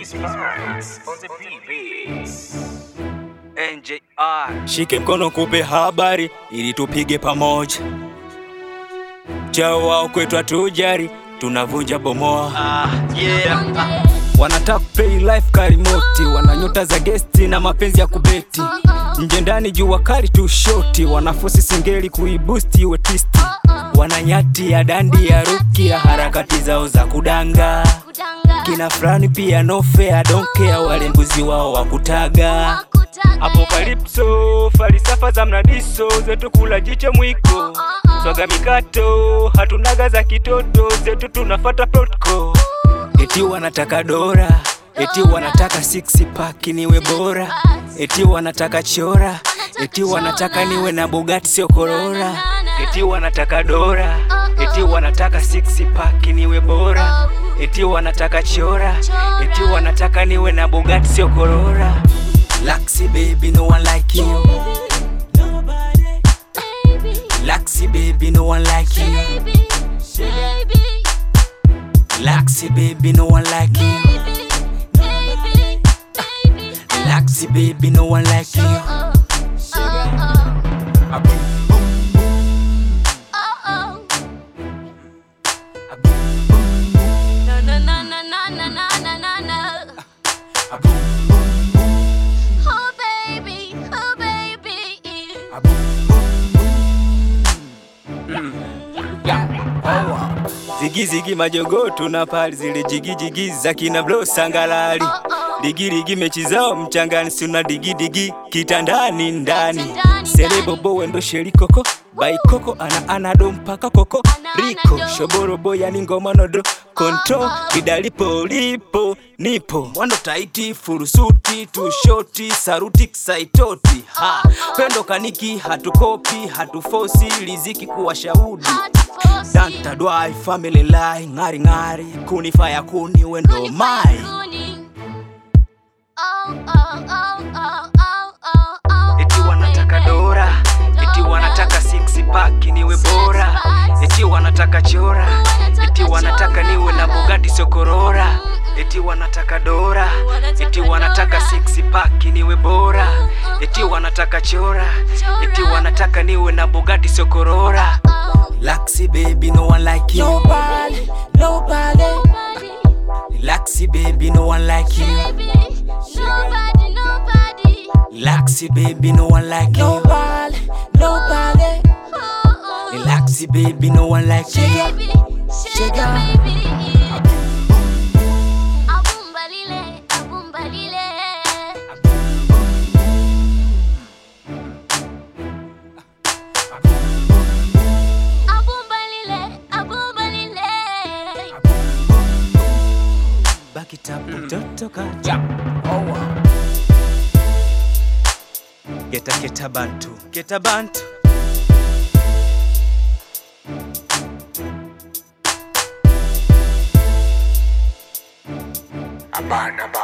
NJR. Shike mkono kupe habari ili tupige pamoja. Chao wao kwetu atujari, tunavunja bomoa. Wanataka play life karimoti, wananyota za gesti na mapenzi ya kubeti. Nje ndani jua kali tu shoti, wanafosi singeli kuiboost iwe twist. Wananyati ya dandi ya ruki ya harakati zao za kudanga. Kina frani pia no fair, don't care wale mbuzi wao wakutaga. Apokalipso, falisafa za mnadiso, zetu kula jiche mwiko. Swaga mikato, hatunaga za kitoto, zetu tunafata protocol. Eti wanataka dora, eti wanataka six pack niwe bora. Eti wanataka chora, eti wanataka niwe na Bugatti sio Corolla. Eti wanataka dora, eti wanataka six pack niwe bora. Eti wanataka chora, eti wanataka niwe na Bugatti sio Corolla. Laxi baby, no one like you. Laxi baby, no one like you. Laxi baby, no one like you. Laxi baby, no one like you. Zigi zigi majogo tunapali zile jigi jigi za kina bro sangalali. Digi digi mechi zao mchangani suna digi digi kitandani ndani. Serebo bowe ndo sheri koko, bai koko ana mpaka koko. Riko shoboro boya ni ngoma nodo control kidalipo lipo nipo. Wando taiti furusuti tu shoti saruti ksaitoti. Pendo kaniki hatukopi hatufosi liziki kuwa shaudi. Danta dwai family lie ngari ngari kunifaya kuni wendo mai. Eti wanataka dora, eti wanataka six pack niwe bora. Eti wanataka chora, eti wanataka niwe na Bugatti sio Corolla. Eti wanataka dora, eti wanataka six pack niwe bora. Eti wanataka chora, eti wanataka niwe na Bugatti sio Corolla. Laxi baby, no one like you. Nobody, nobody. Laxi baby, no one like you. Nobody, nobody. Laxi baby, no one like you. Nobody, nobody. Laxi baby, no one like you. Shake baby. Abumbalile, abumbalile. Abumbalile, abumbalile. Back it up, mtoto kaja. Geta bantu, geta bantu. Abana